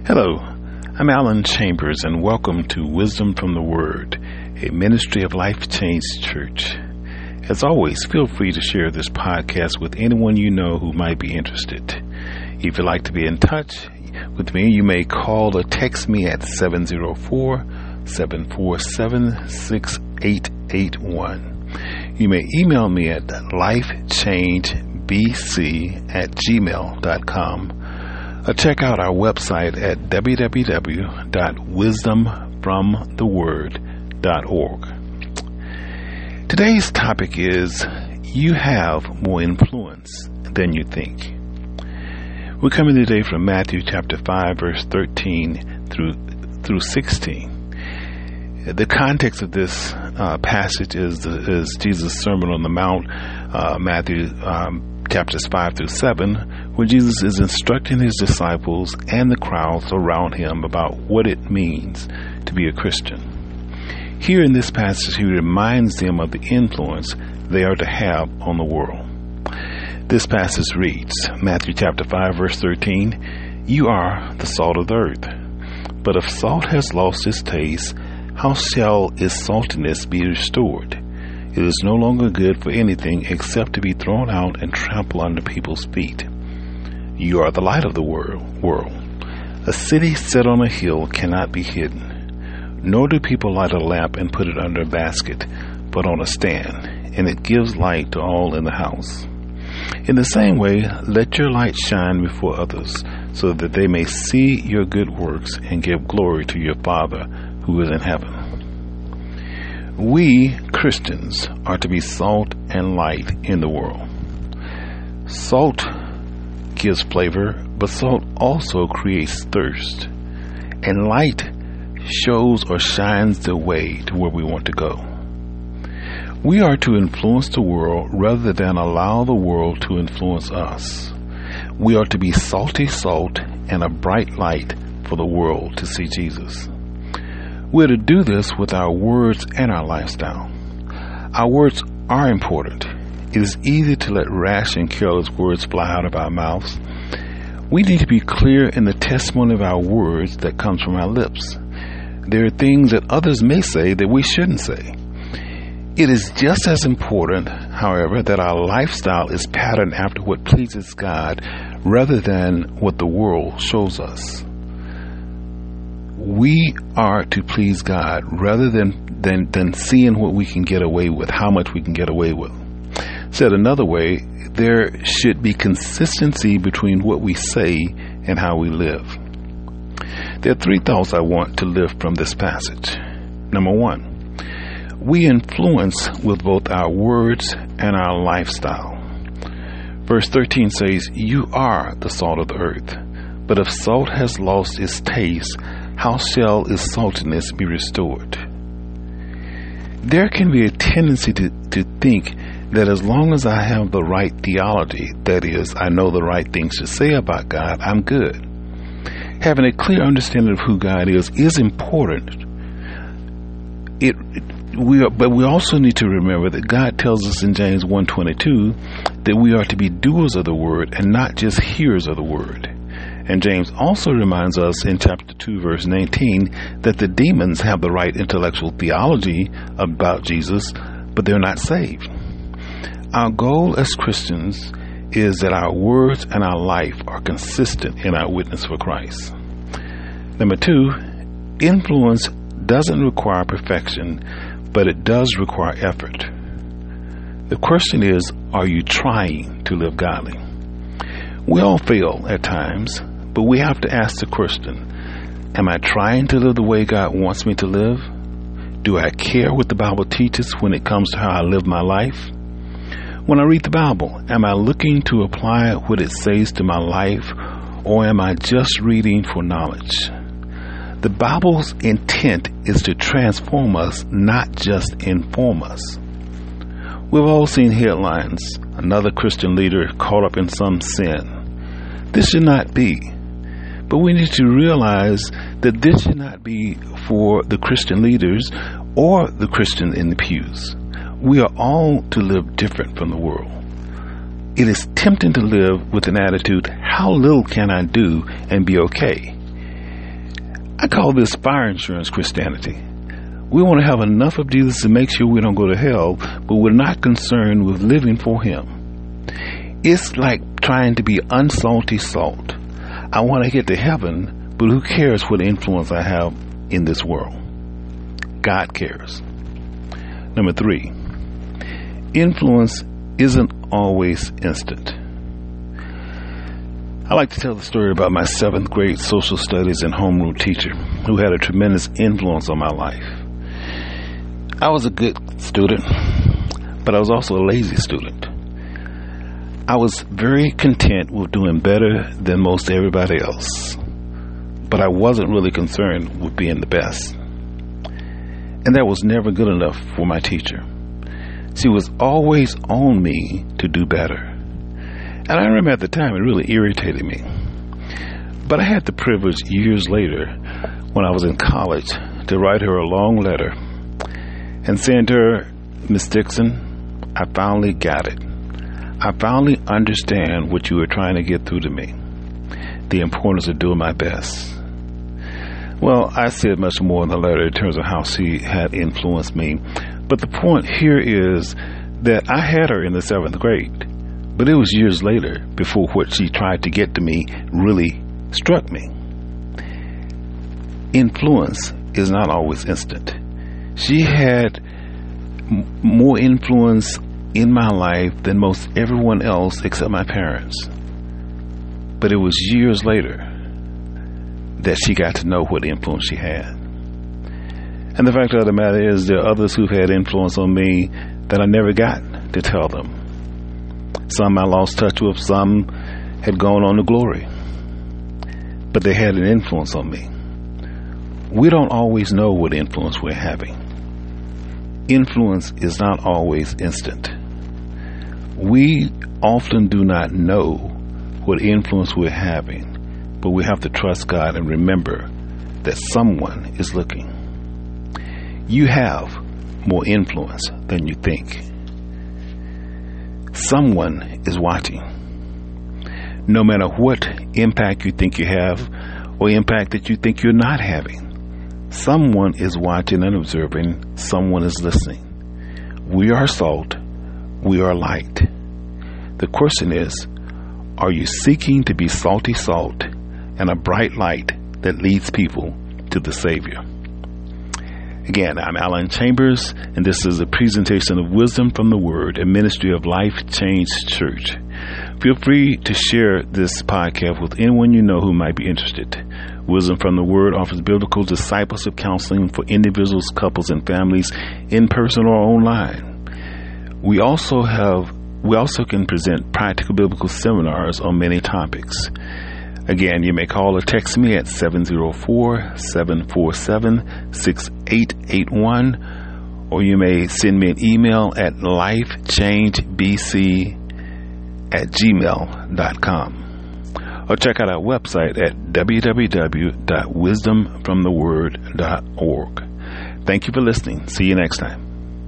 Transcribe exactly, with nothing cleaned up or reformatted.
Hello, I'm Alan Chambers, and welcome to Wisdom from the Word, a ministry of Life Change Church. As always, feel free to share this podcast with anyone you know who might be interested. If you'd like to be in touch with me, you may call or text me at seven oh four, seven four seven, six eight eight one. You may email me at lifechangebc at gmail dot com. Or check out our website at w w w dot wisdom from the word dot org. Today's topic is, you have more influence than you think. We're coming today from Matthew chapter five, verse thirteen through through sixteen. The context of this uh, passage is, is Jesus' Sermon on the Mount, uh, Matthew um, chapters five through seven, where Jesus is instructing his disciples and the crowds around him about what it means to be a Christian. Here in this passage, he reminds them of the influence they are to have on the world. This passage reads, Matthew chapter five, verse thirteen, "You are the salt of the earth. But if salt has lost its taste, how shall its saltiness be restored? It is no longer good for anything except to be thrown out and trampled under people's feet. You are the light of the world. A city set on a hill cannot be hidden. Nor do people light a lamp and put it under a basket, but on a stand, and it gives light to all in the house. In the same way, let your light shine before others, so that they may see your good works and give glory to your Father who is in heaven." We, Christians, are to be salt and light in the world. Salt gives flavor, but salt also creates thirst. And light shows or shines the way to where we want to go. We are to influence the world rather than allow the world to influence us. We are to be salty salt and a bright light for the world to see Jesus. We're to do this with our words and our lifestyle. Our words are important. It is easy to let rash and careless words fly out of our mouths. We need to be clear in the testimony of our words that comes from our lips. There are things that others may say that we shouldn't say. It is just as important, however, that our lifestyle is patterned after what pleases God rather than what the world shows us. We are to please God rather than, than, than seeing what we can get away with, how much we can get away with. Said another way, there should be consistency between what we say and how we live. There are three thoughts I want to lift from this passage. Number one, we influence with both our words and our lifestyle. Verse thirteen says, "You are the salt of the earth. But if salt has lost its taste, how shall its saltiness be restored?" There can be a tendency to, to think that as long as I have the right theology, that is, I know the right things to say about God, I'm good. Having a clear understanding of who God is is important. It, we are, but we also need to remember that God tells us in James one twenty-two that we are to be doers of the word and not just hearers of the word. And James also reminds us in chapter two, verse nineteen, that the demons have the right intellectual theology about Jesus, but they're not saved. Our goal as Christians is that our words and our life are consistent in our witness for Christ. Number two, influence doesn't require perfection, but it does require effort. The question is, are you trying to live godly? We all fail at times, but we have to ask the question, am I trying to live the way God wants me to live? Do I care what the Bible teaches when it comes to how I live my life? When I read the Bible, am I looking to apply what it says to my life, or am I just reading for knowledge? The Bible's intent is to transform us, not just inform us. We've all seen headlines, another Christian leader caught up in some sin. This should not be. But we need to realize that this should not be for the Christian leaders or the Christians in the pews. We are all to live different from the world. It is tempting to live with an attitude, how little can I do and be okay? I call this fire insurance Christianity. We want to have enough of Jesus to make sure we don't go to hell, but we're not concerned with living for him. It's like trying to be unsalty salt. I want to get to heaven, but who cares what influence I have in this world? God cares. Number three, influence isn't always instant. I like to tell the story about my seventh grade social studies and homeroom teacher who had a tremendous influence on my life. I was a good student, but I was also a lazy student. I was very content with doing better than most everybody else, but I wasn't really concerned with being the best. And that was never good enough for my teacher. She was always on me to do better. And I remember at the time it really irritated me. But I had the privilege years later, when I was in college, to write her a long letter and saying to her, Miss Dixon, I finally got it. I finally understand what you were trying to get through to me, the importance of doing my best. Well, I said much more in the letter in terms of how she had influenced me. But the point here is that I had her in the seventh grade, but it was years later before what she tried to get to me really struck me. Influence is not always instant. She had m- more influence in my life than most everyone else except my parents. But it was years later that she got to know what influence she had. And the fact of the matter is, there are others who've had influence on me that I never got to tell them. Some I lost touch with, some had gone on to glory. But they had an influence on me. We don't always know what influence we're having. Influence is not always instant. We often do not know what influence we're having, but we have to trust God and remember that someone is looking. You have more influence than you think. Someone is watching. No matter what impact you think you have or impact that you think you're not having, someone is watching and observing. Someone is listening. We are salt. We are light. The question is, are you seeking to be salty salt and a bright light that leads people to the Savior? Again, I'm Alan Chambers, and this is a presentation of Wisdom from the Word, a ministry of Life Change Church. Feel free to share this podcast with anyone you know who might be interested. Wisdom from the Word offers biblical discipleship counseling for individuals, couples, and families in person or online. We also have we also can present practical biblical seminars on many topics. Again, you may call or text me at seven oh four, seven four seven, six eight eight one, or you may send me an email at lifechangebc at gmail dot com, or check out our website at w w w dot wisdom from the word dot org. Thank you for listening. See you next time.